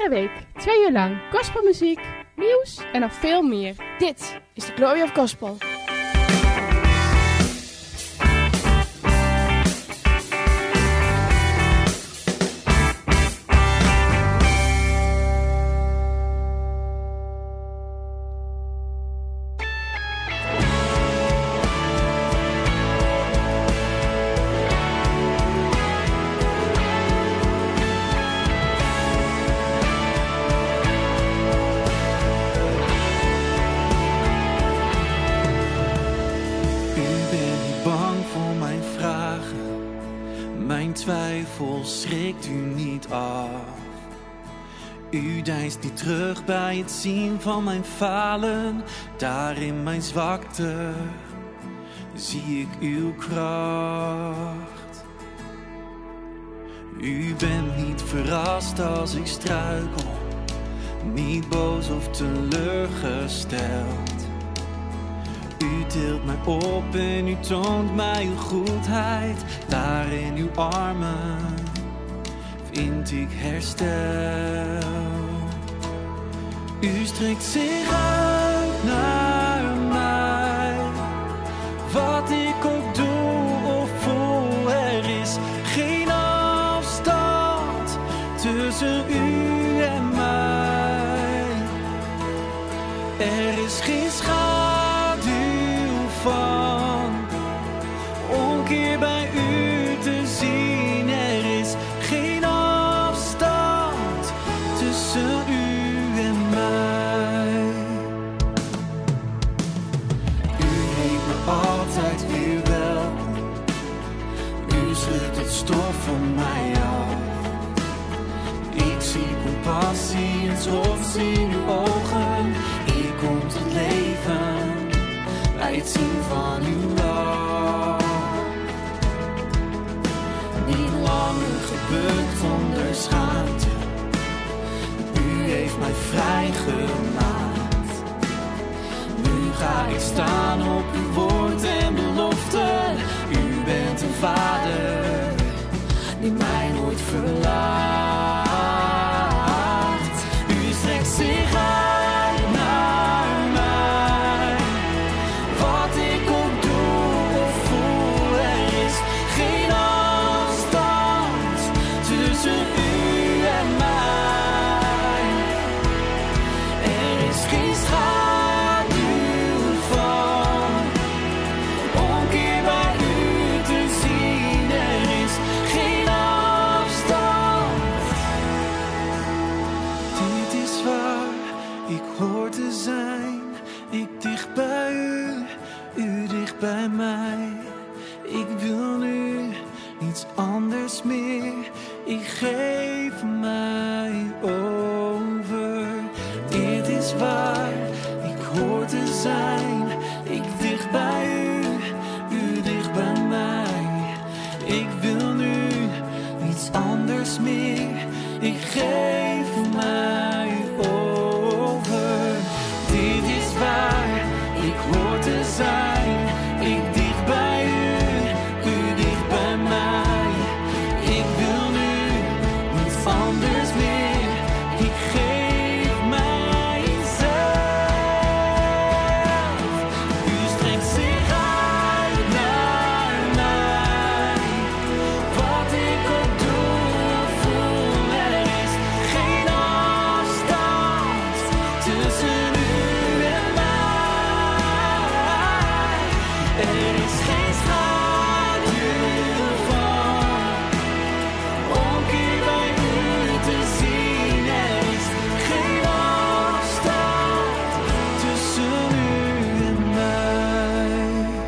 Iedere week 2 uur lang gospelmuziek, nieuws en nog veel meer. Dit is de Glory of Gospel. Schrikt u niet af. U deinst niet terug bij het zien van mijn falen. Daar in mijn zwakte zie ik uw kracht. U bent niet verrast als ik struikel, niet boos of teleurgesteld. U tilt mij op en u toont mij uw goedheid. Daar in uw armen vind ik herstel. U strekt zich uit naar mij. Wat ik ook doe of voel, er is geen afstand tussen u en mij. Er is geen van omkeer bij u te zien. Er is geen afstand tussen u en mij. U heeft me altijd weer welkom. U schudt het stof van mij af. Ik zie compassie en trots in uw ogen. Ik kom tot leven bij het zien van uw lach. Niet langer gebukt onder schaamte. U heeft mij vrijgemaakt. Nu ga ik staan op uw woord en belofte. U bent een vader die mij nooit verlaat. U strekt zich uit. Bij mij, ik wil nu niets anders meer. Ik geef mij over. Dit is waar ik hoor te zijn. Ik dicht bij u, u dicht bij mij. Ik wil nu niets anders meer. Ik geef mij over. Dit is waar ik hoor te zijn. Ik dicht bij u, u dicht bij mij. Ik wil nu niets anders meer. Ik geef mijzelf. U strekt zich uit naar mij. Wat ik ook doe of voel, er is geen afstand tussen u en mij. Er is geen schaduw van omkeer bij u te zien. Er is geen afstand tussen u en mij.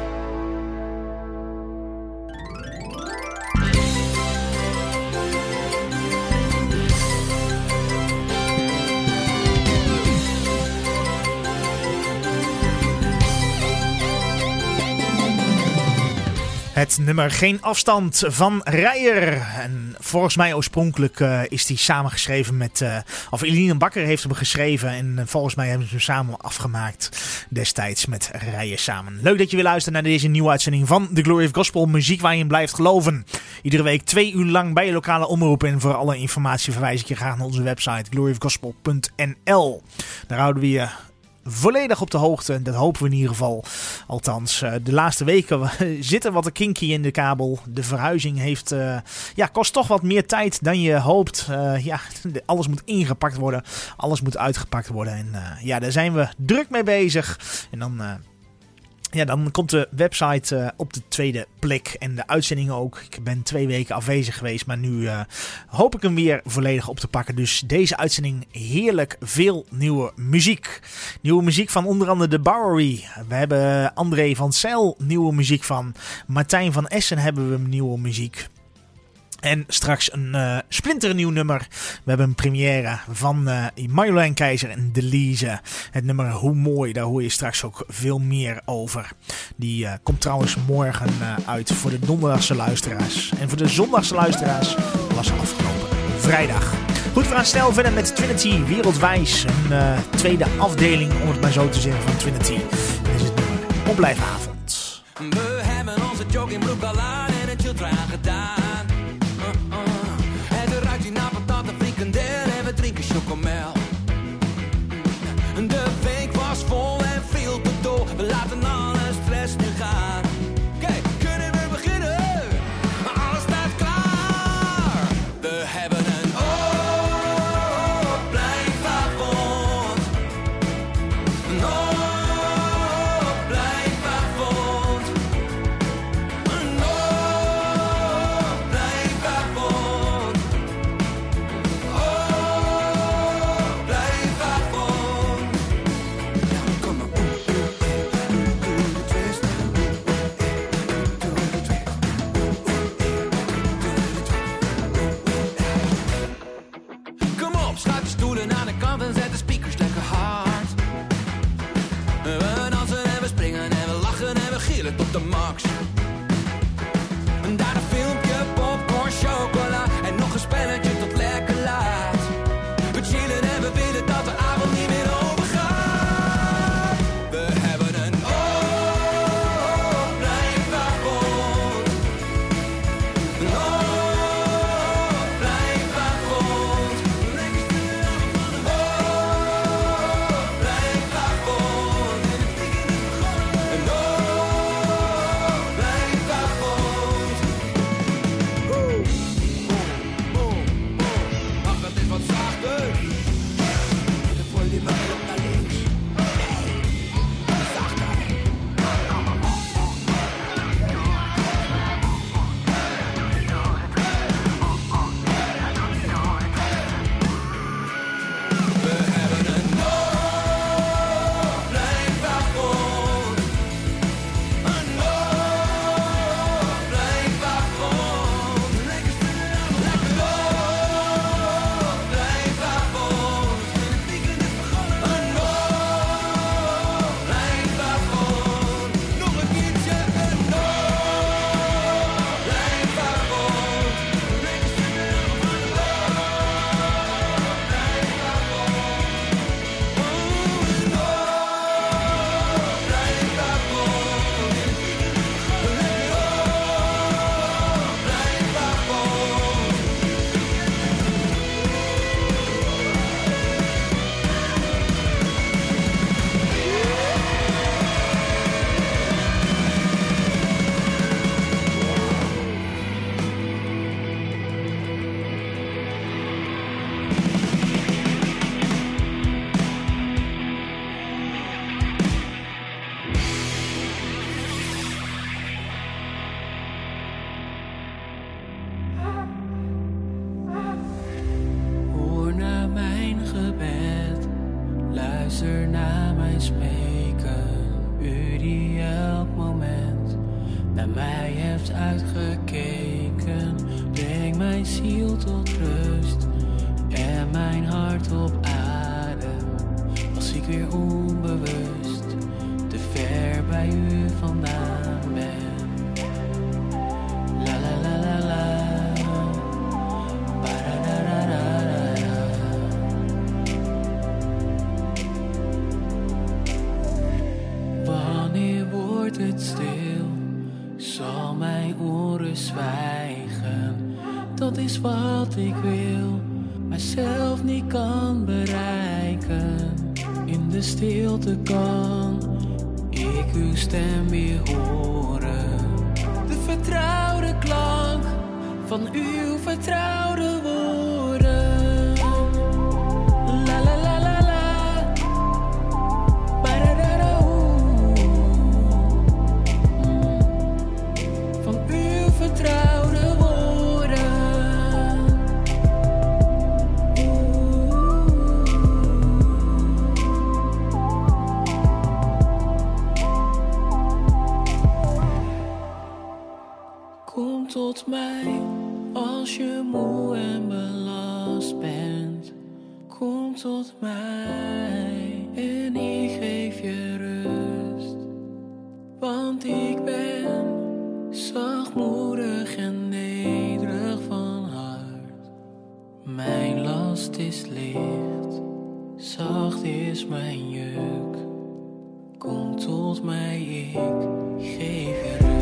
Het nummer Geen Afstand van Reijer. En volgens mij oorspronkelijk is die samengeschreven met... of Eline Bakker heeft hem geschreven. En volgens mij hebben ze hem samen afgemaakt destijds met Reijer samen. Leuk dat je weer luistert naar deze nieuwe uitzending van The Glory of Gospel. Muziek waar je in blijft geloven. Iedere week 2 uur lang bij je lokale omroep. En voor alle informatie verwijs ik je graag naar onze website gloryofgospel.nl. Daar houden we je volledig op de hoogte. Dat hopen we in ieder geval. Althans, de laatste weken zitten wat kinky in de kabel. De verhuizing kost toch wat meer tijd dan je hoopt. Alles moet ingepakt worden. Alles moet uitgepakt worden. En daar zijn we druk mee bezig. En dan komt de website op de tweede plek en de uitzending ook. Ik ben 2 weken afwezig geweest, maar nu hoop ik hem weer volledig op te pakken. Dus deze uitzending heerlijk veel nieuwe muziek. Nieuwe muziek van onder andere The Bowery. We hebben André van Zijl nieuwe muziek van. Martijn van Essen hebben we nieuwe muziek. En straks een splinternieuw nummer. We hebben een première van Marjolein Keizer en Delise. Het nummer Hoe Mooi, daar hoor je straks ook veel meer over. Die komt trouwens morgen uit voor de donderdagse luisteraars. En voor de zondagse luisteraars was afgelopen vrijdag. Goed, we gaan snel verder met Trinity Wereldwijs. Een tweede afdeling, om het maar zo te zeggen, van Trinity. Dit is het nummer Opblijfavond. We hebben onze joggingbroek al aan en het chill gedaan. Naar patat en frikandel en we drinken chocomel. De week was vol en veel te dol. We laten alle stress nu gaan. Kijk, kunnen we beginnen? Alles staat klaar. We hebben een opblijfavond. Een opblijfavond. Een opblijfavond. Schuif je stoelen aan de kant en zet de speakers lekker hard. We dansen en we springen en we lachen en we gillen tot de max. Daar een filmpje, popcorn, chocola en nog een spelletje tot lekker laat. We chillen en we willen dat de avond niet meer overgaat. We hebben een opblijfavond. Een opblijfavond. Luister naar mijn smeken, u die elk moment naar mij hebt uitgekeken. Breng mijn ziel tot rust en mijn hart op adem. Als ik weer onbewust te ver bij u vandaan ben. La la la la la. Wanneer wordt het stil? Zal mijn oren zwijgen. Dat is wat ik wil, maar zelf niet kan bereiken. In de stilte kan ik uw stem weer horen. De vertrouwde klank van uw vertrouwde woorden. La la la la la. Ba-da-da-da, van uw vertrouwde woorden. Kom tot mij als je moe en belast bent. Kom tot mij en ik geef je rust. Want ik ben zachtmoedig en nederig van hart. Mijn last is licht, zacht is mijn juk. Kom tot mij, ik geef je rust.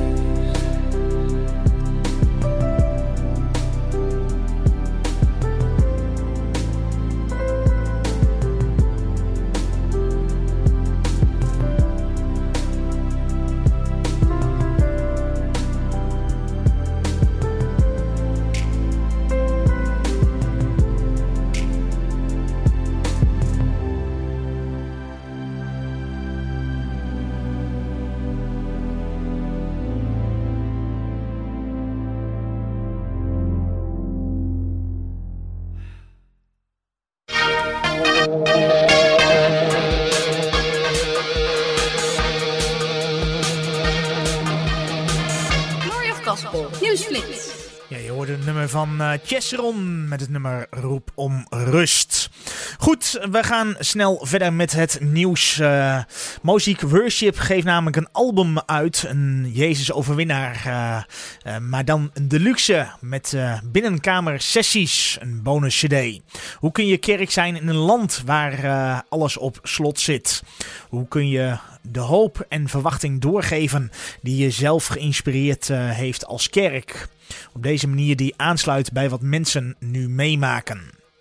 Nieuwsflits. Ja, je hoorde het nummer van Chesseron met het nummer Roep om Rust. Goed, we gaan snel verder met het nieuws. Mosiek Worship geeft namelijk een album uit, een Jezus Overwinnaar. Maar dan een deluxe met binnenkamer sessies, een bonus cd. Hoe kun je kerk zijn in een land waar alles op slot zit? Hoe kun je de hoop en verwachting doorgeven die je zelf geïnspireerd heeft als kerk? Op deze manier die aansluit bij wat mensen nu meemaken.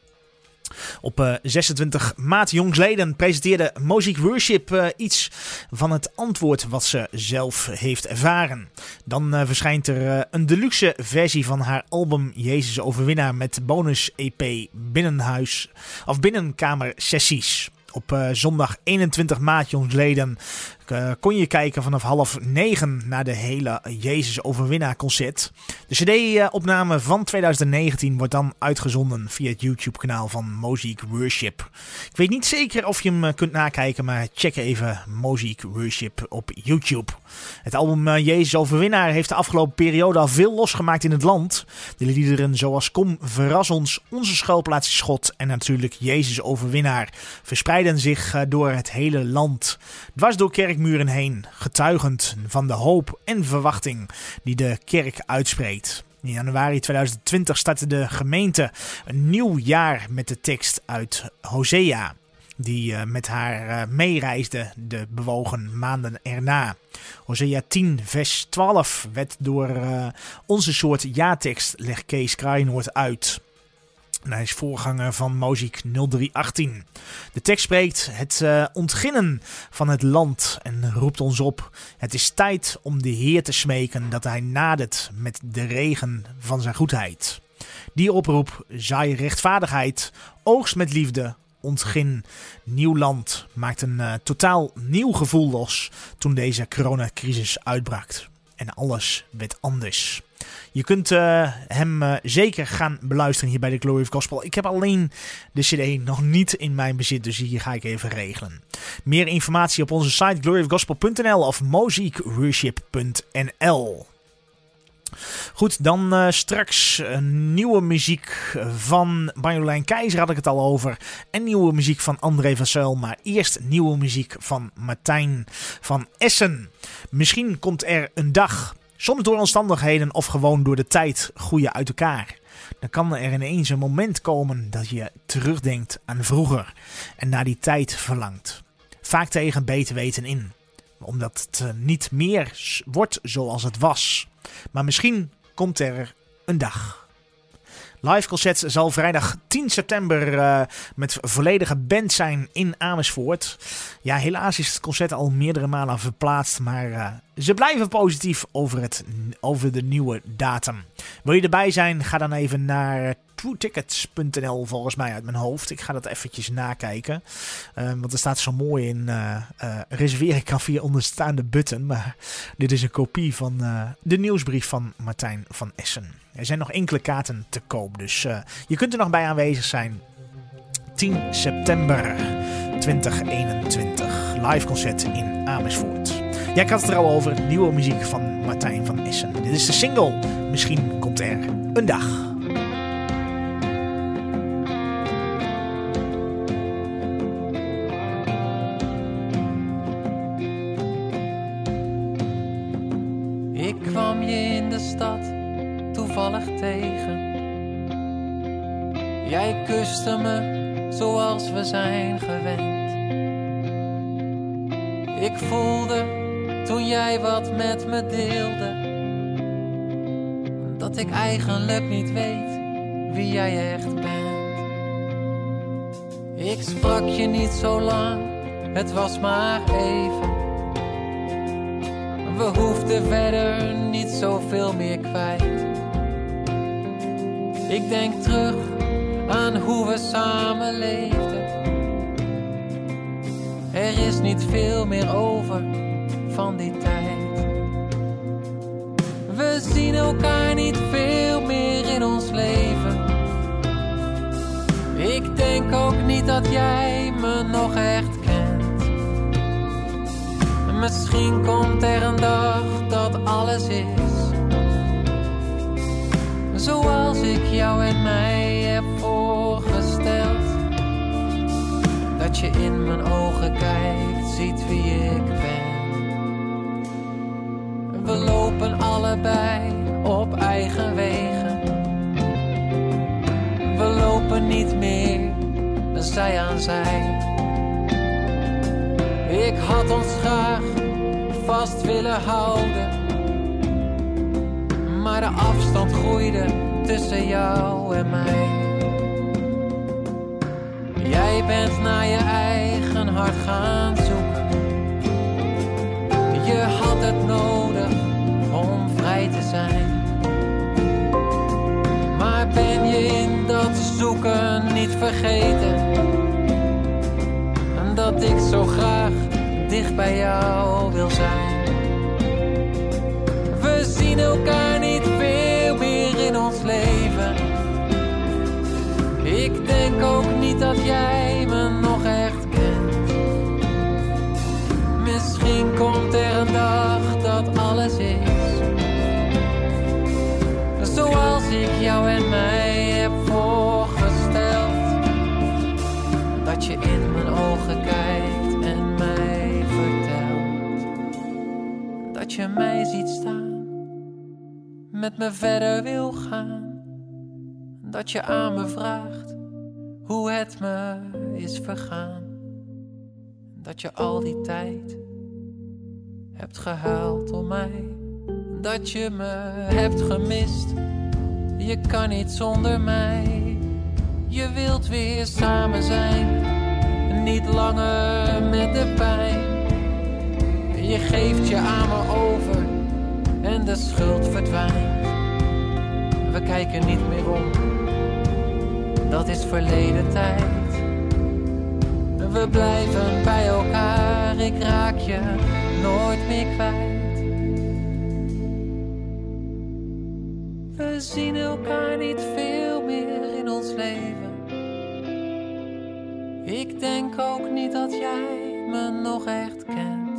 Op 26 maart jongsleden presenteerde Mosiek Worship iets van het antwoord wat ze zelf heeft ervaren. Dan verschijnt er een deluxe versie van haar album Jezus Overwinnaar met bonus EP binnenkamer sessies. Op zondag 21 maart jongsleden kon je kijken vanaf 8:30 naar de hele Jezus Overwinnaar concert. De cd-opname van 2019 wordt dan uitgezonden via het YouTube-kanaal van Mosiek Worship. Ik weet niet zeker of je hem kunt nakijken, maar check even Mosiek Worship op YouTube. Het album Jezus Overwinnaar heeft de afgelopen periode al veel losgemaakt in het land. De liederen zoals Kom, Verras ons, Onze schuilplaats is God en natuurlijk Jezus Overwinnaar verspreiden zich door het hele land. Dwars door kerkmuren heen, getuigend van de hoop en verwachting die de kerk uitspreekt. In januari 2020 startte de gemeente een nieuw jaar met de tekst uit Hosea, die met haar meereisde de bewogen maanden erna. Hosea 10 vers 12 werd door onze soort jaartekst legt Kees Kraaienoord uit. En hij is voorganger van Mosiek 0318. De tekst spreekt het ontginnen van het land en roept ons op. Het is tijd om de Heer te smeken dat hij nadert met de regen van zijn goedheid. Die oproep, zaai rechtvaardigheid, oogst met liefde, ontgin nieuw land, maakt een totaal nieuw gevoel los toen deze coronacrisis uitbrak. En alles werd anders. Je kunt hem zeker gaan beluisteren hier bij de Glory of Gospel. Ik heb alleen de cd nog niet in mijn bezit, dus hier ga ik even regelen. Meer informatie op onze site gloryofgospel.nl of mosiekworship.nl. Goed, dan straks nieuwe muziek van Marjolein Keizer, had ik het al over. En nieuwe muziek van André van Zijl. Maar eerst nieuwe muziek van Martijn van Essen. Misschien komt er een dag, soms door omstandigheden of gewoon door de tijd, groeien uit elkaar. Dan kan er ineens een moment komen dat je terugdenkt aan vroeger en naar die tijd verlangt. Vaak tegen beter weten in. Omdat het niet meer wordt zoals het was. Maar misschien komt er een dag. Live concert zal vrijdag 10 september met volledige band zijn in Amersfoort. Ja, helaas is het concert al meerdere malen verplaatst, maar ze blijven positief over de nieuwe datum. Wil je erbij zijn? Ga dan even naar truetickets.nl volgens mij uit mijn hoofd. Ik ga dat eventjes nakijken. Want er staat zo mooi in reserveren kan via onderstaande button. Maar dit is een kopie van de nieuwsbrief van Martijn van Essen. Er zijn nog enkele kaarten te koop, dus je kunt er nog bij aanwezig zijn. 10 september 2021. Live concert in Amersfoort. Ja, ik had het er al over. Nieuwe muziek van Martijn van Essen. Dit is de single. Misschien komt er een dag. Ik kwam je in de stad toevallig tegen. Jij kuste me zoals we zijn gewend. Ik voelde toen jij wat met me deelde, dat ik eigenlijk niet weet wie jij echt bent. Ik sprak je niet zo lang, het was maar even. We hoefden verder niet zoveel meer kwijt. Ik denk terug aan hoe we samen leefden. Er is niet veel meer over van die tijd. We zien elkaar niet veel meer in ons leven. Ik denk ook niet dat jij me nog echt kent. Misschien komt er een dag dat alles is zoals ik jou en mij heb voorgesteld. Dat je in mijn ogen kijkt, ziet wie ik ben. We lopen allebei op eigen wegen. We lopen niet meer zij aan zij. Ik had ons graag vast willen houden, maar de afstand groeide tussen jou en mij. Jij bent naar je eigen hart gaan zoeken. Je had het nodig om vrij te zijn. Maar ben je in dat zoeken niet vergeten dat ik zo graag dicht bij jou wil zijn? We zien elkaar niet veel meer in ons leven. Ik denk ook niet dat jij me nog echt kent. Misschien komt er een dag dat alles is zoals ik jou en mij heb voorgesteld. Dat je in mijn ogen kijkt en mij vertelt dat je mij ziet staan, met me verder wil gaan. Dat je aan me vraagt hoe het me is vergaan. Dat je al die tijd hebt gehuild om mij. Dat je me hebt gemist. Je kan niet zonder mij. Je wilt weer samen zijn, niet langer met de pijn. Je geeft je aan me over en de schuld verdwijnt. We kijken niet meer om, dat is verleden tijd. We blijven bij elkaar, ik raak je nooit meer kwijt. We zien elkaar niet veel meer in ons leven. Ik denk ook niet dat jij me nog echt kent.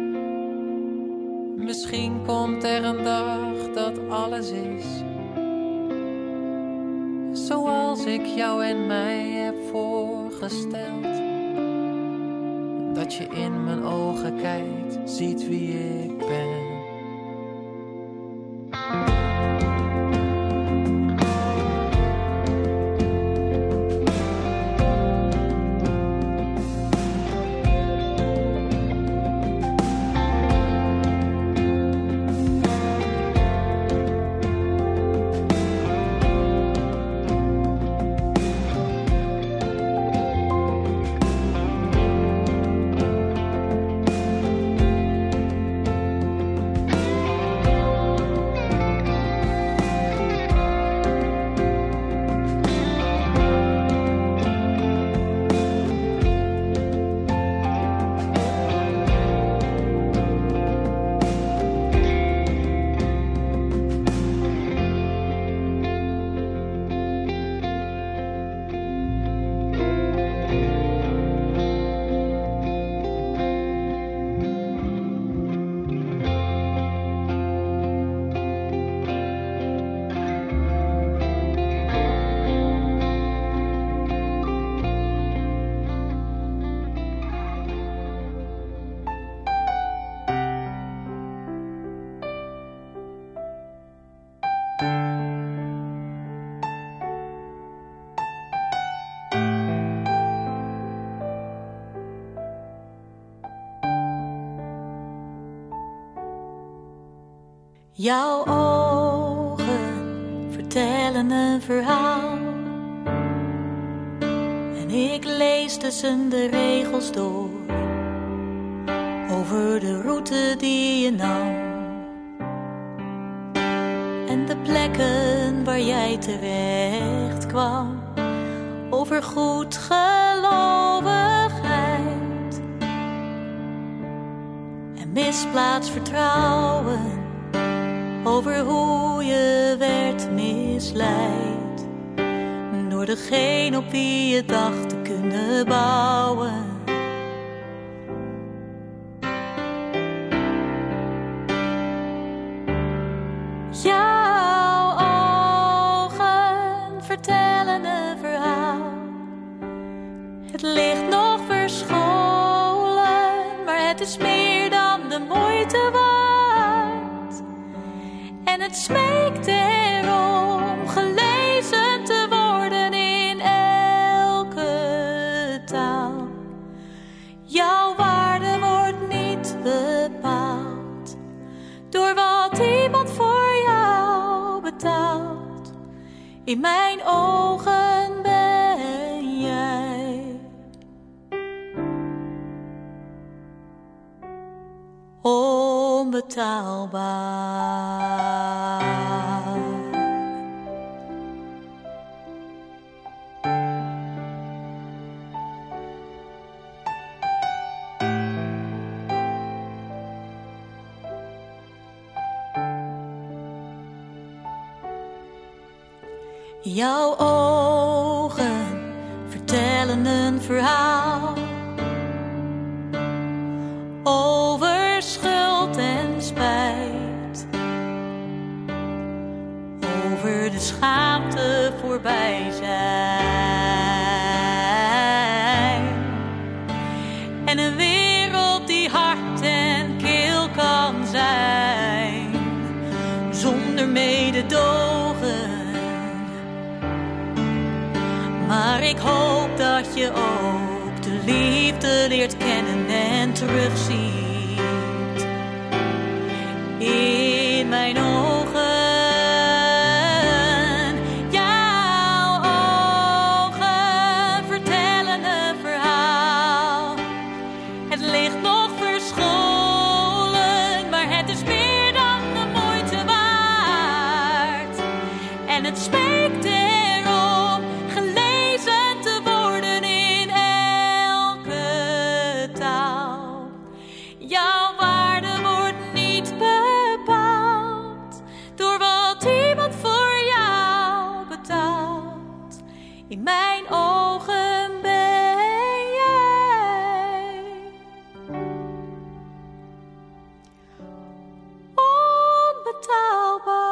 Misschien komt er een dag dat alles is zoals ik jou en mij heb voorgesteld. Dat je in mijn ogen kijkt, ziet wie ik ben. Jouw ogen vertellen een verhaal. En ik lees tussen de regels door. Over de route die je nam. En de plekken waar jij terecht kwam. Over goedgelovigheid. En misplaatst vertrouwen. Over hoe je werd misleid. Door degene op wie je dacht te kunnen bouwen. Jouw ogen vertellen een verhaal. Het ligt nog verscholen, maar het is meer dan de moeite waard. En het smeekt erom gelezen te worden in elke taal. Jouw waarde wordt niet bepaald door wat iemand voor jou betaalt. In mijn ogen ben jij onbetaalbaar. Jouw ogen vertellen een verhaal over schuld en spijt, over de schaamte voorbij zijn en een wereld die hard en kil kan zijn zonder mededogen. Maar ik hoop dat je ook de liefde leert kennen en terugziet in mijn ogen. Jouw ogen vertellen een verhaal. Het ligt nog verscholen, maar het is meer dan de moeite waard. En het spreekt erom gelezen te worden in elke taal. Jouw waarde wordt niet bepaald door wat iemand voor jou betaalt. In mijn ogen ben jij onbetaalbaar.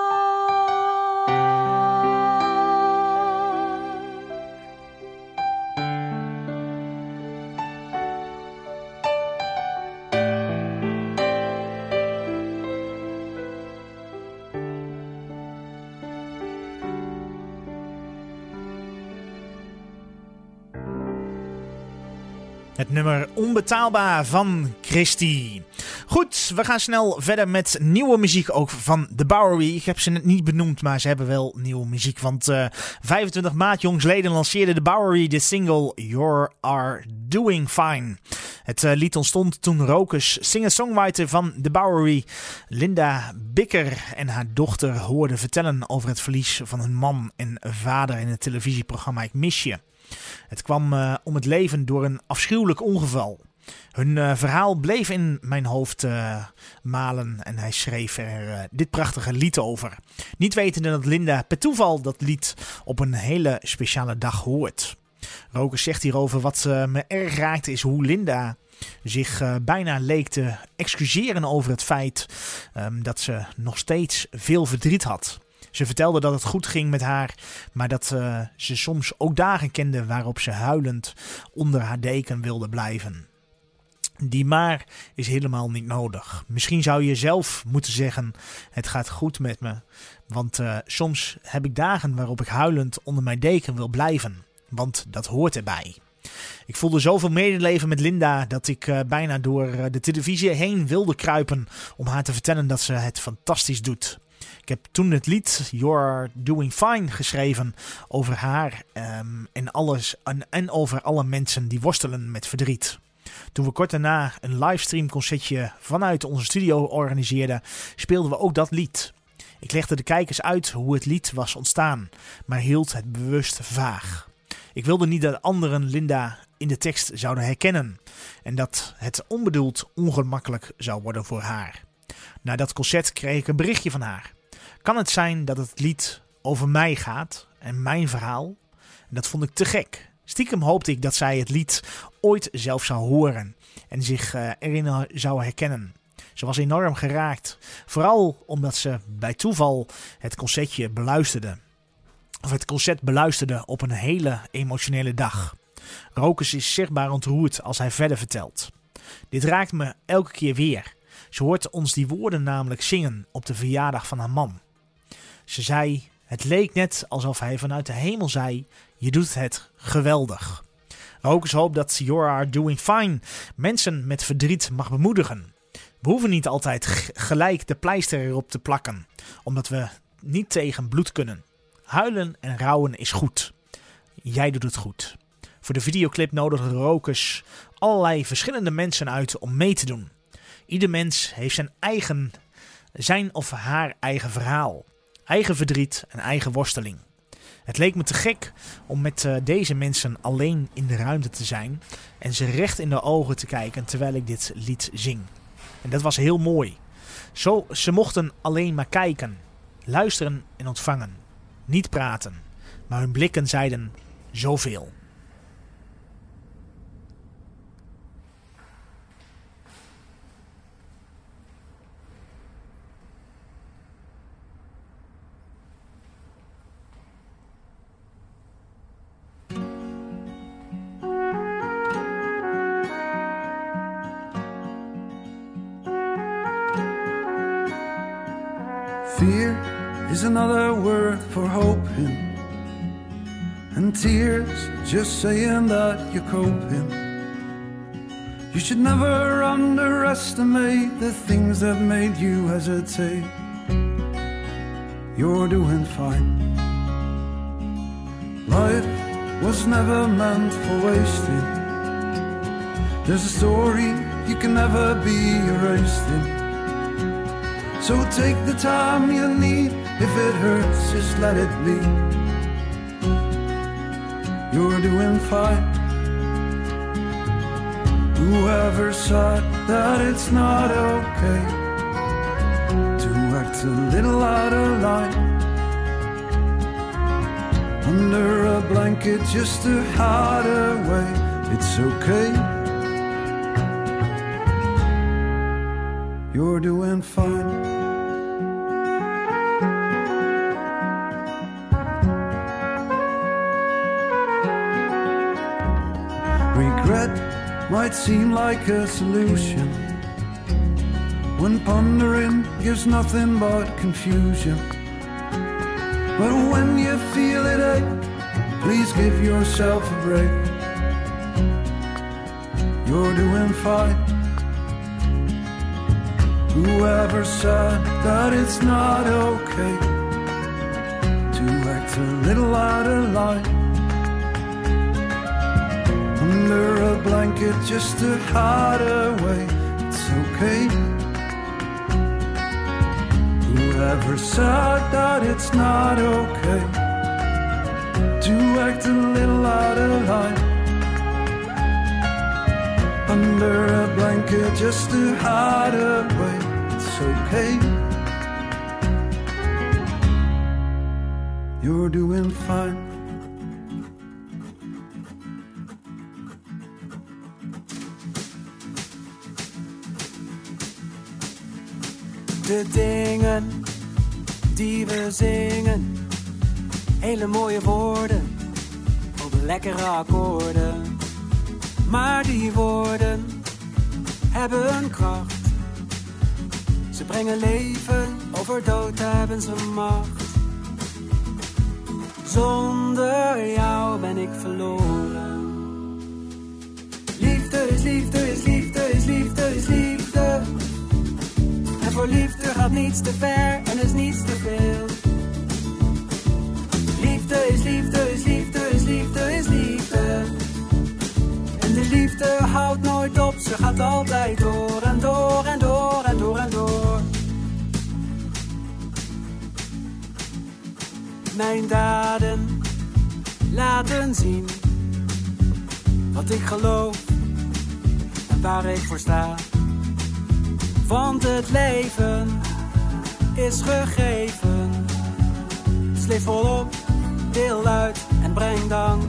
Het nummer Onbetaalbaar van Christy. Goed, we gaan snel verder met nieuwe muziek ook van The Bowery. Ik heb ze net niet benoemd, maar ze hebben wel nieuwe muziek. Want 25 maart jongsleden lanceerde The Bowery de single You Are Doing Fine. Het lied ontstond toen Rokus, singer-songwriter van The Bowery, Linda Bikker en haar dochter hoorden vertellen over het verlies van hun man en vader in het televisieprogramma Ik Mis Je. Het kwam om het leven door een afschuwelijk ongeval. Hun verhaal bleef in mijn hoofd malen en hij schreef er dit prachtige lied over. Niet wetende dat Linda per toeval dat lied op een hele speciale dag hoort. Rokus zegt hierover: wat me erg raakte is hoe Linda zich bijna leek te excuseren over het feit dat ze nog steeds veel verdriet had. Ze vertelde dat het goed ging met haar, maar dat ze soms ook dagen kende waarop ze huilend onder haar deken wilde blijven. Die maar is helemaal niet nodig. Misschien zou je zelf moeten zeggen: het gaat goed met me. Want soms heb ik dagen waarop ik huilend onder mijn deken wil blijven. Want dat hoort erbij. Ik voelde zoveel medeleven met Linda dat ik bijna door de televisie heen wilde kruipen om haar te vertellen dat ze het fantastisch doet. Ik heb toen het lied You're Doing Fine geschreven over haar en over alle mensen die worstelen met verdriet. Toen we kort daarna een livestream concertje vanuit onze studio organiseerden, speelden we ook dat lied. Ik legde de kijkers uit hoe het lied was ontstaan, maar hield het bewust vaag. Ik wilde niet dat anderen Linda in de tekst zouden herkennen en dat het onbedoeld ongemakkelijk zou worden voor haar. Na dat concert kreeg ik een berichtje van haar. Kan het zijn dat het lied over mij gaat en mijn verhaal? En dat vond ik te gek. Stiekem hoopte ik dat zij het lied ooit zelf zou horen en zich erin zou herkennen. Ze was enorm geraakt, vooral omdat ze bij toeval het concert beluisterde op een hele emotionele dag. Rokus is zichtbaar ontroerd als hij verder vertelt. Dit raakt me elke keer weer. Ze hoort ons die woorden namelijk zingen op de verjaardag van haar man. Ze zei, het leek net alsof hij vanuit de hemel zei, je doet het geweldig. Rokus hoopt dat You're Doing Fine mensen met verdriet mag bemoedigen. We hoeven niet altijd gelijk de pleister erop te plakken, omdat we niet tegen bloed kunnen. Huilen en rouwen is goed. Jij doet het goed. Voor de videoclip nodigde Rokus allerlei verschillende mensen uit om mee te doen. Ieder mens heeft zijn of haar eigen verhaal, eigen verdriet en eigen worsteling. Het leek me te gek om met deze mensen alleen in de ruimte te zijn en ze recht in de ogen te kijken terwijl ik dit lied zing. En dat was heel mooi. Ze mochten alleen maar kijken, luisteren en ontvangen. Niet praten, maar hun blikken zeiden zoveel. Fear is another word for hoping, and tears just saying that you're coping. You should never underestimate the things that made you hesitate. You're doing fine. Life was never meant for wasting. There's a story you can never be erased in. So take the time you need. If it hurts, just let it bleed. You're doing fine. Whoever said that it's not okay to act a little out of line under a blanket just to hide away, it's okay. You're doing fine. Regret might seem like a solution when pondering gives nothing but confusion. But when you feel it ache, please give yourself a break. You're doing fine. Whoever said that it's not okay to act a little out of line under a blanket just to hide away, it's okay. Whoever said that it's not okay to act a little out of line under a blanket just to hide away, it's okay. You're doing fine. De dingen die we zingen, hele mooie woorden op lekkere akkoorden. Maar die woorden hebben een kracht. Ze brengen leven, over dood hebben ze macht. Zonder jou ben ik verloren. liefde, is liefde, is liefde, is liefde. En voor liefde gaat niets te ver en is niets te veel. Liefde is liefde, is liefde, is liefde, is liefde. En de liefde houdt nooit op, ze gaat altijd door en door en door en door en door. Mijn daden laten zien wat ik geloof en waar ik voor sta. Want het leven is gegeven. Dus leef volop, deel uit en breng dank.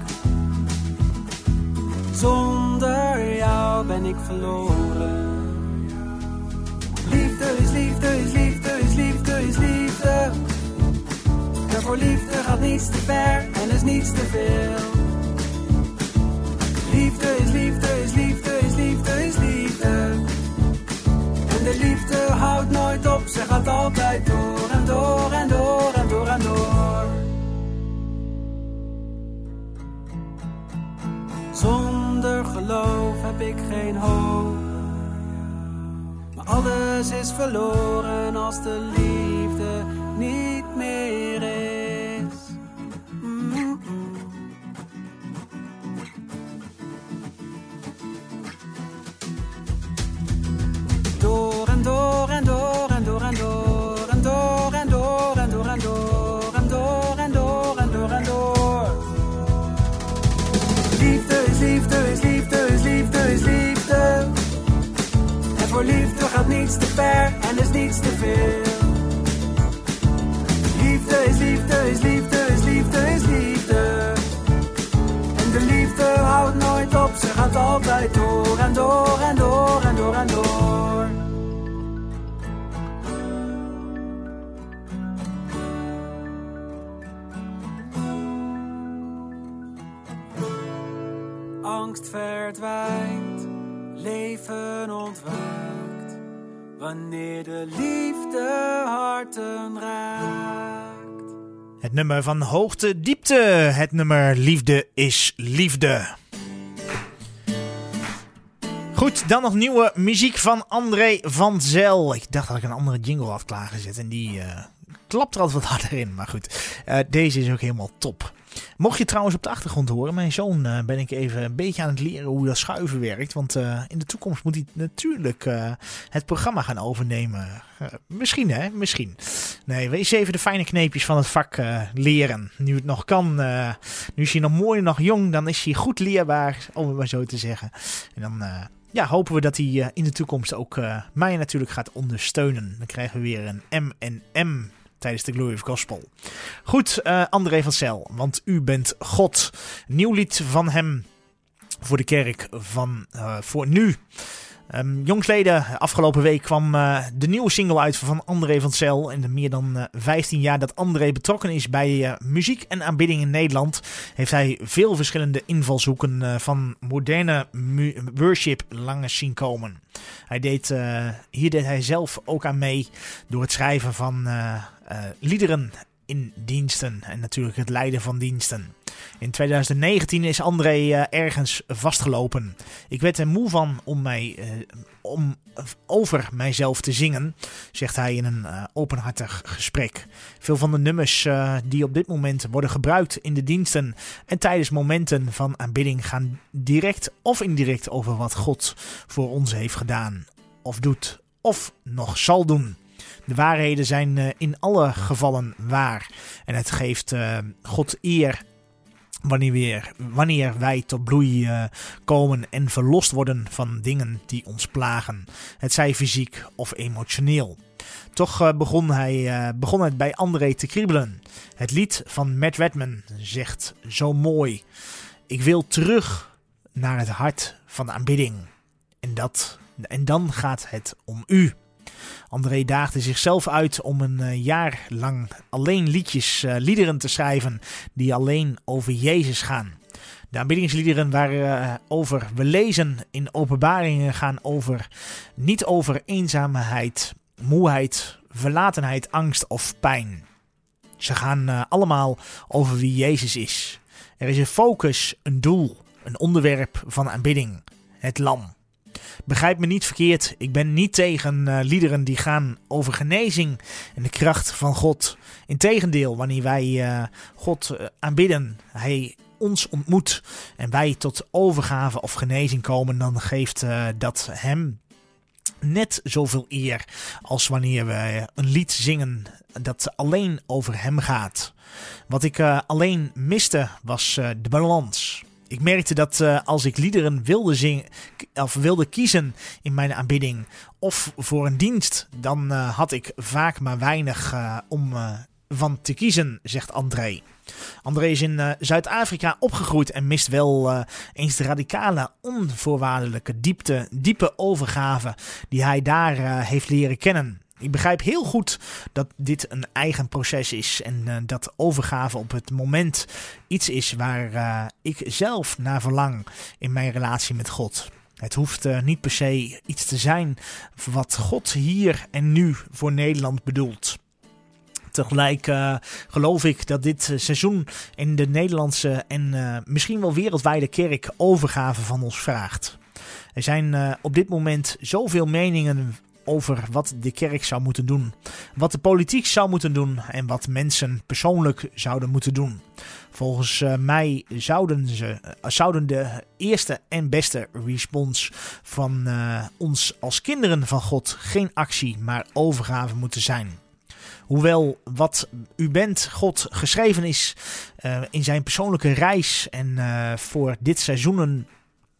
Zonder jou ben ik verloren. Liefde is liefde, is liefde, is liefde, is liefde. En voor liefde gaat niets te ver en is niets te veel. Liefde is liefde, is liefde, is liefde, is liefde. En de liefde houdt nooit op, ze gaat altijd door en door en door en door en door. Zonder geloof heb ik geen hoop. Maar alles is verloren als de liefde niet meer is. Door en door en door en door en door en door en door en door en door en door en door en door en door. Liefde is liefde, is liefde, is liefde, is liefde. En voor liefde gaat niets te ver en is niets te veel. Liefde is liefde, is liefde, is liefde, is liefde. En de liefde houdt nooit op, ze gaat altijd door en door en door en door en door. Angst verdwijnt, leven ontwaakt, wanneer de liefde harten raakt. Het nummer van hoogte diepte, het nummer Liefde is Liefde. Goed, dan nog nieuwe muziek van André van Zel. Ik dacht dat ik een andere jingle had klaargezet en die klapt er altijd wat harder in. Maar goed, deze is ook helemaal top. Mocht je trouwens op de achtergrond horen, mijn zoon ben ik even een beetje aan het leren hoe dat schuiven werkt. Want in de toekomst moet hij natuurlijk het programma gaan overnemen. Misschien hè, misschien. Nee, wees even de fijne kneepjes van het vak leren. Nu het nog kan, nu is hij nog mooi en nog jong, dan is hij goed leerbaar, om het maar zo te zeggen. En dan hopen we dat hij in de toekomst ook mij natuurlijk gaat ondersteunen. Dan krijgen we weer een M&M tijdens de Glory of Gospel. Goed, André van Zel, want u bent God. Nieuw lied van hem voor de kerk voor nu. Jongsleden, afgelopen week kwam de nieuwe single uit van André van Zel. In de meer dan 15 jaar dat André betrokken is bij muziek en aanbidding in Nederland, heeft hij veel verschillende invalshoeken van moderne worship langs zien komen. Hier deed hij zelf ook aan mee door het schrijven van liederen in diensten en natuurlijk het leiden van diensten. In 2019 is André ergens vastgelopen. Ik werd er moe van om over mijzelf te zingen, zegt hij in een openhartig gesprek. Veel van de nummers die op dit moment worden gebruikt in de diensten en tijdens momenten van aanbidding gaan direct of indirect over wat God voor ons heeft gedaan, of doet, of nog zal doen. De waarheden zijn in alle gevallen waar en het geeft God eer wanneer wij tot bloei komen en verlost worden van dingen die ons plagen. Het zij fysiek of emotioneel. Toch begon het bij André te kriebelen. Het lied van Matt Redman zegt zo mooi: ik wil terug naar het hart van de aanbidding. En dan gaat het om u. André daagde zichzelf uit om een jaar lang alleen liederen te schrijven die alleen over Jezus gaan. De aanbiddingsliederen waarover we lezen in Openbaringen gaan niet over eenzaamheid, moeheid, verlatenheid, angst of pijn. Ze gaan allemaal over wie Jezus is. Er is een focus, een doel, een onderwerp van aanbidding, het lam. Begrijp me niet verkeerd, ik ben niet tegen liederen die gaan over genezing en de kracht van God. Integendeel, wanneer wij God aanbidden, Hij ons ontmoet en wij tot overgave of genezing komen, dan geeft dat Hem net zoveel eer als wanneer we een lied zingen dat alleen over Hem gaat. Wat ik alleen miste was de balans. Ik merkte dat als ik liederen wilde zingen of wilde kiezen in mijn aanbidding of voor een dienst, dan had ik vaak maar weinig om van te kiezen, zegt André. André is in Zuid-Afrika opgegroeid en mist wel eens de radicale, onvoorwaardelijke diepe overgave die hij daar heeft leren kennen. Ik begrijp heel goed dat dit een eigen proces is en dat overgave op het moment iets is waar ik zelf naar verlang in mijn relatie met God. Het hoeft niet per se iets te zijn wat God hier en nu voor Nederland bedoelt. Tegelijk geloof ik dat dit seizoen in de Nederlandse en misschien wel wereldwijde kerk overgave van ons vraagt. Er zijn op dit moment zoveel meningen over wat de kerk zou moeten doen, wat de politiek zou moeten doen en wat mensen persoonlijk zouden moeten doen. Volgens mij zouden de eerste en beste respons van ons als kinderen van God geen actie, maar overgave moeten zijn. Hoewel wat u bent God geschreven is in zijn persoonlijke reis en voor dit seizoen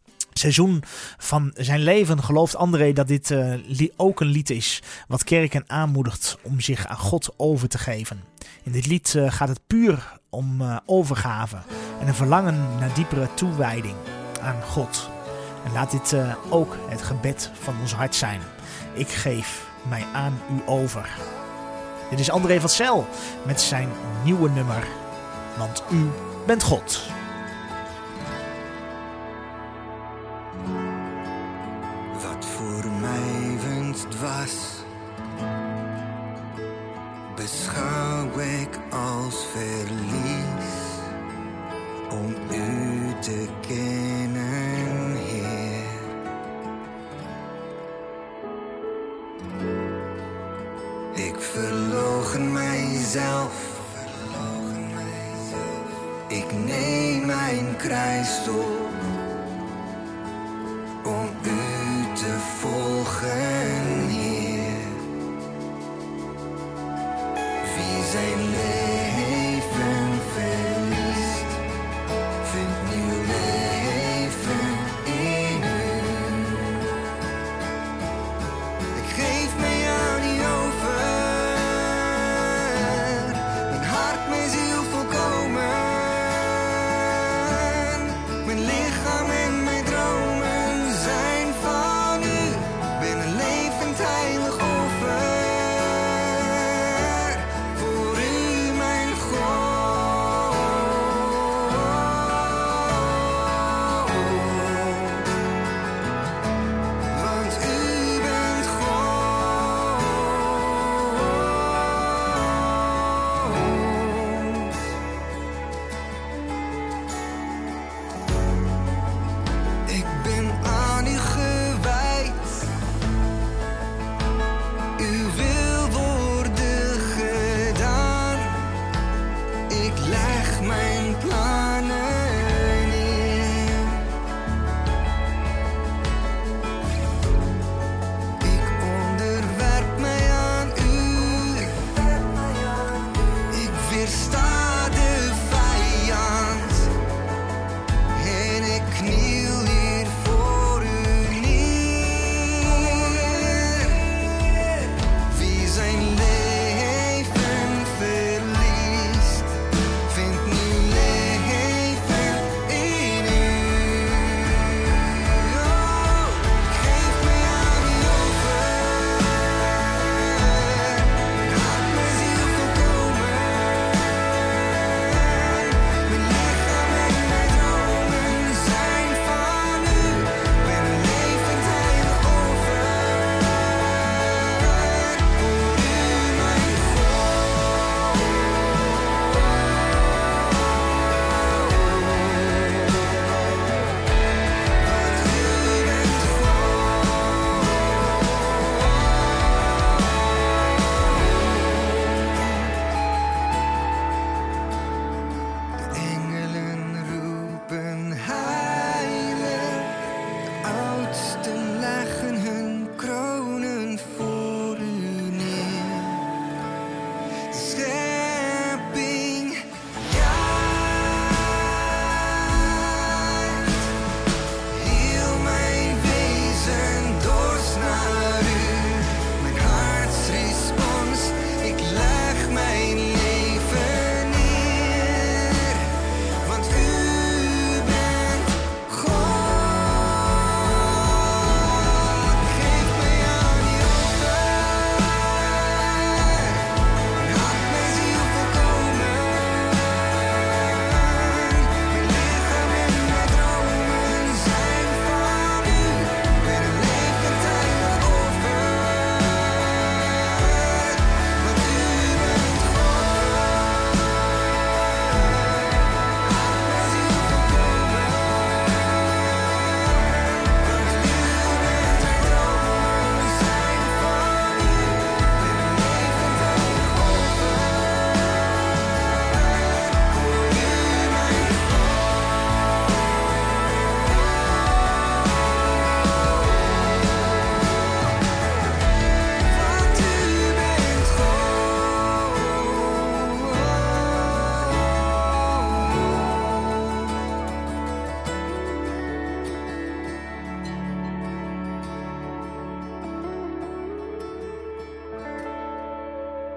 van zijn leven gelooft André dat dit ook een lied is wat kerken aanmoedigt om zich aan God over te geven. In dit lied gaat het puur om overgave en een verlangen naar diepere toewijding aan God. En laat dit ook het gebed van ons hart zijn. Ik geef mij aan u over. Dit is André van Zijl met zijn nieuwe nummer, Want u bent God. Wat voor mij winst was, beschouw ik als verlies om u te kennen, Heer. Ik verloochen mijzelf, ik neem mijn kruis op om u te volgen, Heer. Wie zijn leven verliest, vindt nieuw leven in u. Ik geef mij aan u over, mijn hart, mijn ziel volkomen. Mijn lichaam en mijn dromen zijn van u. Ben een levend heilig offer voor u, mijn God. Want u bent God. Ik ben aan u gewijd, uw wil worden gedaan. Ik leg mijn plannen neer. Ik onderwerp mij aan u. Ik weersta de vijand. En ik kniel hier voor u neer. Wie zijn leven verliest, vindt nieuw leven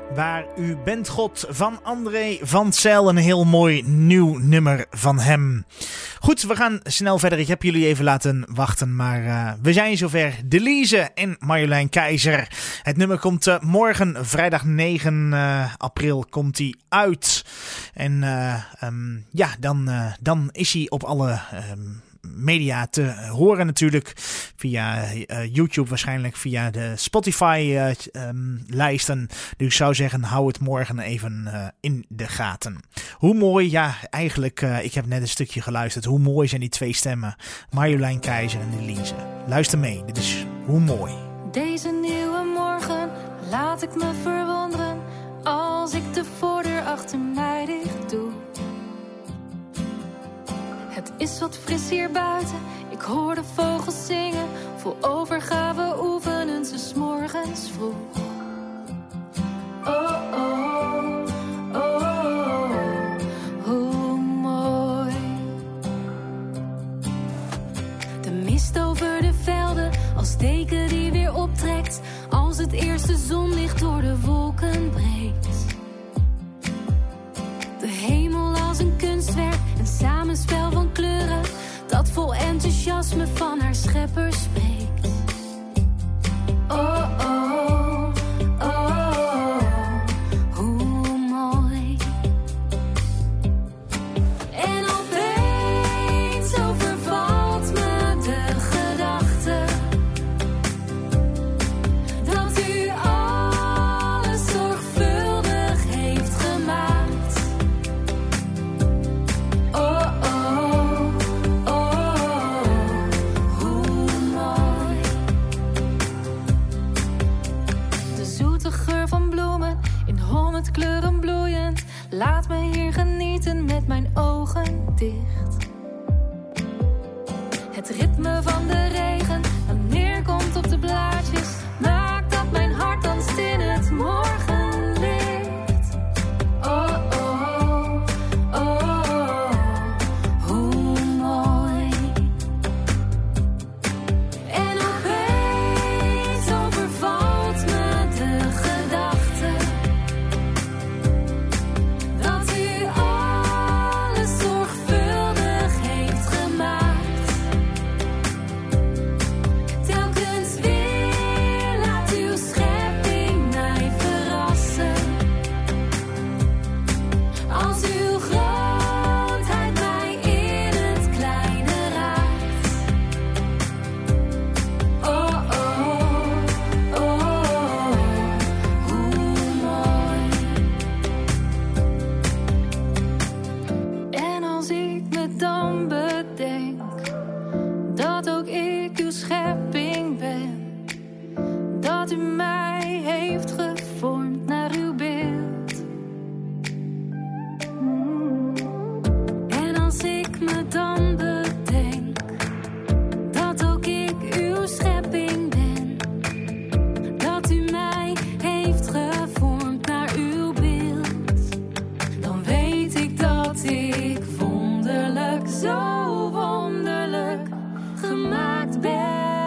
Waar u bent God van André van Zijl. Een heel mooi nieuw nummer van hem. Goed, we gaan snel verder. Ik heb jullie even laten wachten, maar we zijn zover. Delise en Marjolein Keizer. Het nummer komt morgen, vrijdag 9 april, komt hij uit. En dan is hij op alle media te horen natuurlijk. Via YouTube waarschijnlijk, via de Spotify lijsten. Dus ik zou zeggen, hou het morgen even in de gaten. Hoe mooi, ja eigenlijk, ik heb net een stukje geluisterd. Hoe mooi zijn die twee stemmen. Marjolein Keizer en Delise. Luister mee, dit is Hoe Mooi. Deze nieuwe morgen laat ik me verwonderen als ik de voordeur achter mij dicht doe. Het is wat fris hier buiten, ik hoor de vogels zingen. Vol overgave oefenen ze 's morgens vroeg. Oh, oh, oh, oh, hoe mooi. De mist over de velden, als deken die weer optrekt. Als het eerste zonlicht door de wolken breekt. De hemel als een kunstwerk, een samenspel van kleuren dat vol enthousiasme van haar schepper spreekt. Oh, oh, oh, oh, hoe mooi. En opeens overvalt me de gedachte dat u alles zorgvuldig heeft gemaakt. Oh, oh, oh, hoe mooi. De zoete geur van bloemen, in 100 kleuren bloeiend, laat me hier genieten met mijn ogen dicht. Het ritme van de regen dat neerkomt op de blaadjes maakt dat mijn hart danst in het morgenlicht. Oh, oh, oh, oh, hoe mooi. En opeens overvalt me de gedachte dat u alles zorgvuldig heeft gemaakt. Telkens weer laat uw schepping mij verrassen. Als uw grootheid mij in het kleine raakt. Oh, oh, oh, hoe mooi. En als ik me dan bedenk dat ook ik uw schepping ben, dat u mij heeft gevormd naar uw beeld. En als ik me dan bedenk dat ook ik uw schepping ben, dat u mij heeft gevormd naar uw beeld, dan weet ik dat ik wonderlijk, zo wonderlijk gemaakt ben.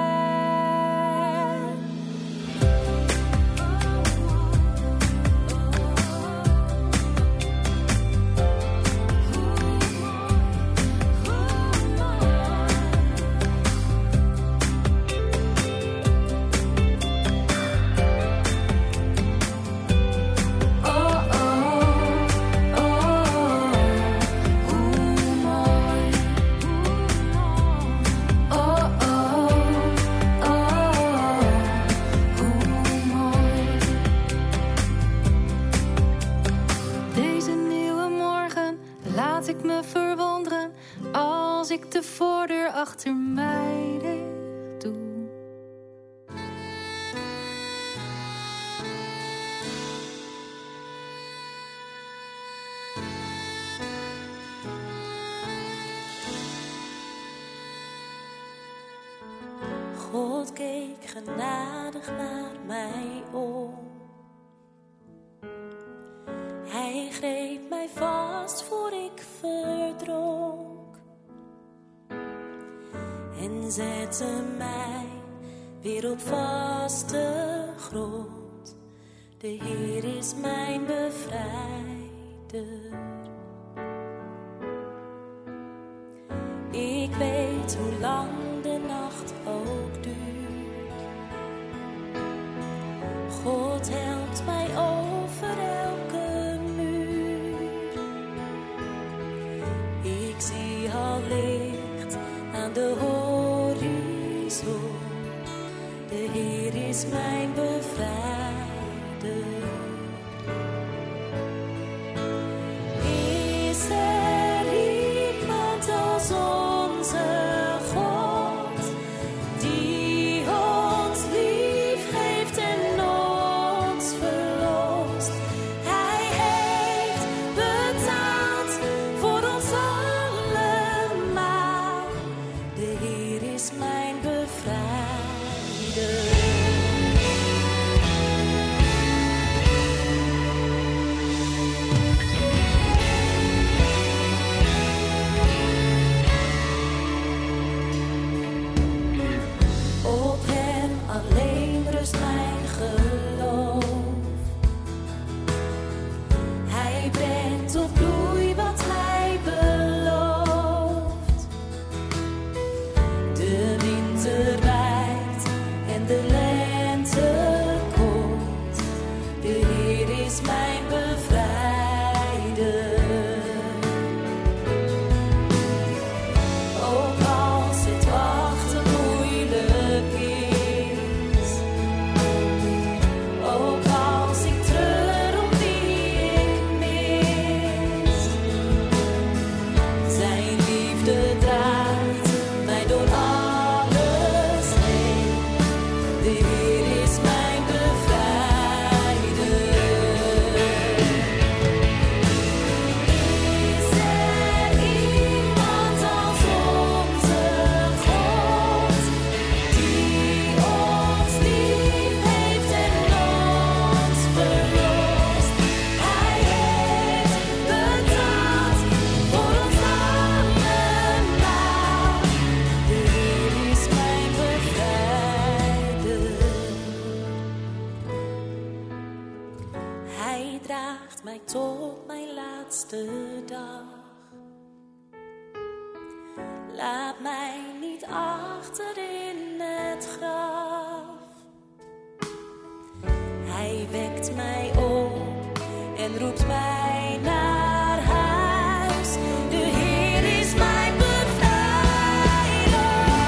Oh, oh, oh, hoe mooi. Oh, oh, oh, hoe mooi. Deze nieuwe morgen laat ik me verwonderen als ik de voordeur achter mij dicht doe. God keek genadig naar mij om. Hij greep mij vast voor ik verdronk. En zette mij weer op vaste grond. De Heer is mijn bevrijder. Ik weet hoe lang de nacht ook duurt. God helpt mij over elke muur. Ik zie al licht aan de horizon. De Heer is mijn bevrijder. Is er iemand als onze God, die ons lief heeft en ons verlost? Hij heeft betaald voor ons allemaal. De Heer is mijn bevrijder. Op hem alleen rust mijn geloof. Hij brengt tot bloei wat hij belooft. De winter wijdt en de lente komt. De Heer is mijn bevrijder. Ook als het wachten moeilijk is, ook als ik treur om wie ik mis, zijn liefde draagt mij door alles heen. De Heer is mijn bevrijder. Is er iemand als onze God, die ons lief heeft en ons verlost? Hij heeft betaald voor ons allemaal. De Heer is mijn bevrijder. Hij draagt mij tot mijn laatste dag. Laat mij niet achter in het graf. Hij wekt mij op en roept mij naar huis. De Heer is mijn bevrijder.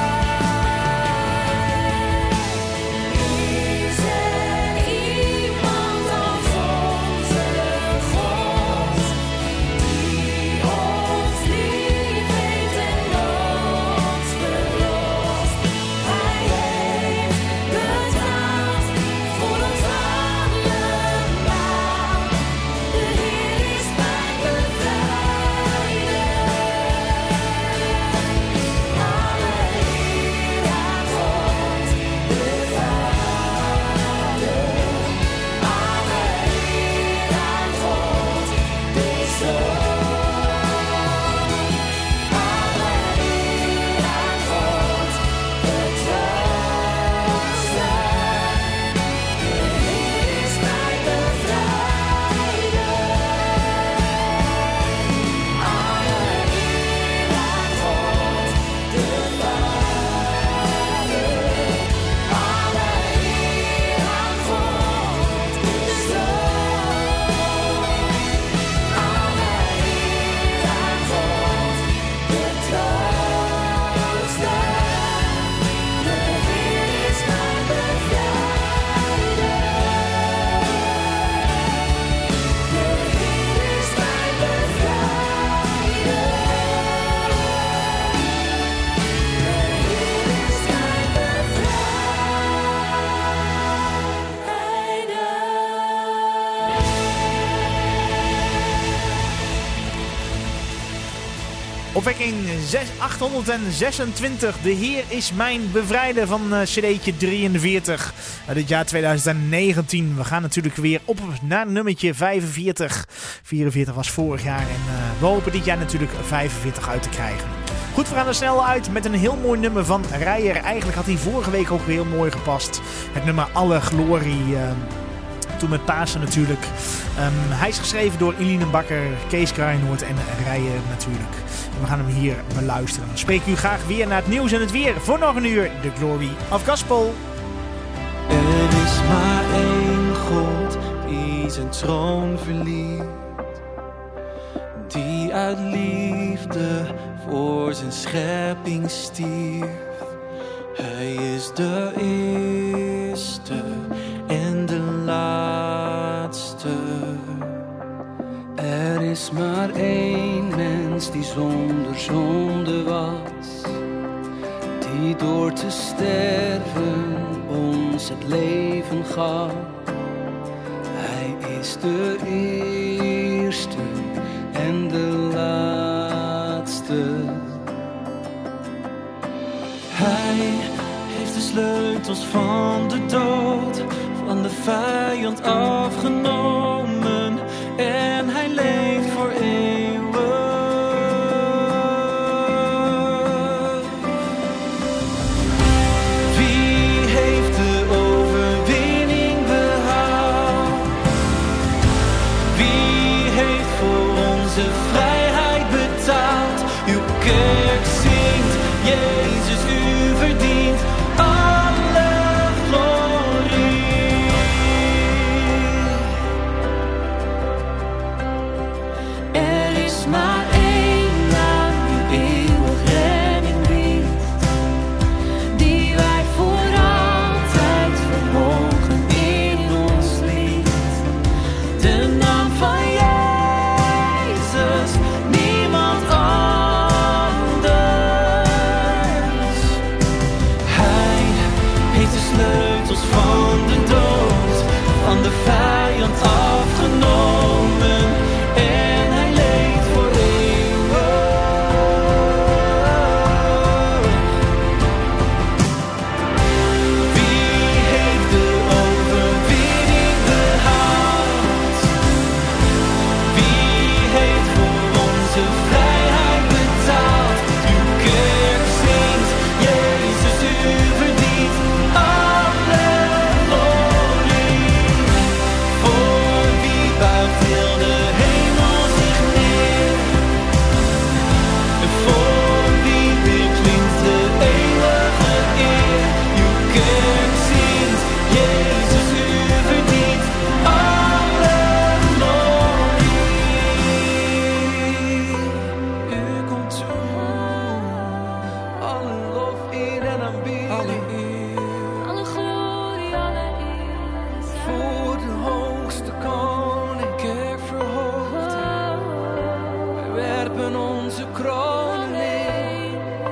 Is er iemand als onze God, die ons lief heeft en ons verlost? Hij heeft betaald voor ons allemaal. De Heer is mijn bevrijder. Alle eer aan God, de Vader. Alle eer aan God, de Zoon. Alle eer aan God, de Trooster. De Heer is mijn bevrijder. Alle eer aan God, de Vader. Alle eer aan God, de Zoon. Alle eer aan God, de Trooster. De Heer is mijn bevrijder. De Heer is mijn bevrijder. De Heer is mijn bevrijder. Opwekking 826. De Heer is mijn bevrijder van cd'tje 43 uit het jaar 2019. We gaan natuurlijk weer op naar nummertje 45. 44 was vorig jaar en we hopen dit jaar natuurlijk 45 uit te krijgen. Goed, we gaan er snel uit met een heel mooi nummer van Reijer. Eigenlijk had hij vorige week ook heel mooi gepast. Het nummer Alle Glorie. toe met Pasen natuurlijk. Hij is geschreven door Eline Bakker, Kees Kraaienoord en Rijer natuurlijk. En we gaan hem hier beluisteren. Dan spreek ik u graag weer naar het nieuws en het weer. Voor nog een uur, The Glory of Gospel. Er is maar één God die zijn troon verliet, die uit liefde voor zijn schepping stierf. Hij is de eerste en de laatste. Er is maar één mens die zonder zonde was, die door te sterven ons het leven gaf. Hij is de eerste en de laatste. Hij heeft de sleutels van de dood, van de vijand afgenomen, en hij leeft voor eeuwig. Wie heeft de overwinning behaald? Wie heeft voor onze vrijheid betaald? Uw kerk zingt, Jezus, u verdient alle glorie. Er is maar één naam die eeuwig redding biedt, die wij voor altijd verborgen in ons liet. De naam van Jezus, niemand anders. Hij heeft de sleutels van de dood, van de vijand afgenomen, en hij leeft voor eeuwig. Wie heeft de overwinning behaald? Wie heeft voor onze vrijheid betaald? Uw kerk zingt, Jezus, u verdient alle glorie. Voor wie buigt heel de hemel zich neer? En voor wie weer klinkt de eeuwige eer? Uw kerk zingt, Jezus, u verdient alle glorie. U komt toe, alle lof, eer en aanbidding. Alle glorie, alle eer. Voor de hoogste koning, kerk verhoogd. Wij werpen onze kronen neer.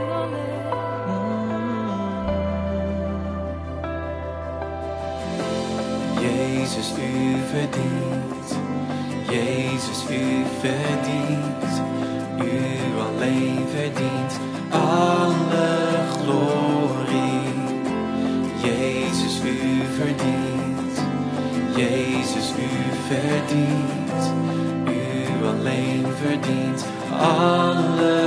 Jezus, u verdient. Jezus, u verdient. U alleen verdient alle glorie. Jezus, u verdient. Jezus, u verdient. U alleen verdient alle